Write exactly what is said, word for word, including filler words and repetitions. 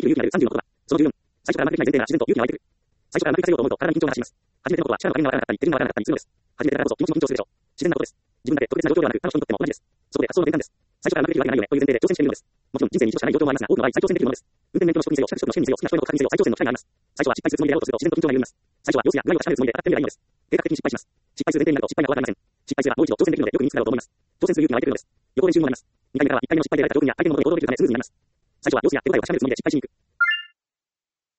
勇気があるさんじゅうのことは、そのじゅうよん、最初からうまくできない前提が自然と勇気が湧いてくる。最初からうまくいかせようと思うと体に緊張が走ります。初めてのことは力の加減がわからなかったり、手順がわからなかったりするのです。初めてだからこそ気持ちも緊張するでしょう。自然なことです。自分だけ特別な状況ではなく、他の人にとっても同じです。そこで発想の転換です。最初からうまくできるわけないよねという前提で挑戦してみるのです。もちろん人生に一度しかない状況もありますが、多くの場合再挑戦できるものです。運転免許の取得にせよ、資格取得の試験にせよ、好きな人への告白にせよ、再挑戦の機会があります。最初は失敗するつもりでやろうとすると自然と緊張が緩みます。最初は様子や具合を確かめるつもりで戦ってみればいいのです。計画的に失敗します。失敗する前提になると失敗が怖がりません。失敗すればもう一度挑戦できるのでよく身につくだろうと思います。挑戦する勇気が湧いてくるのです。予行練習もなります。にかいめからはいっかいめの失敗で得た教訓や相手のものに行動できるためスムーズになります。最初は様子や手応えを確かめるつもりで失敗しに行く。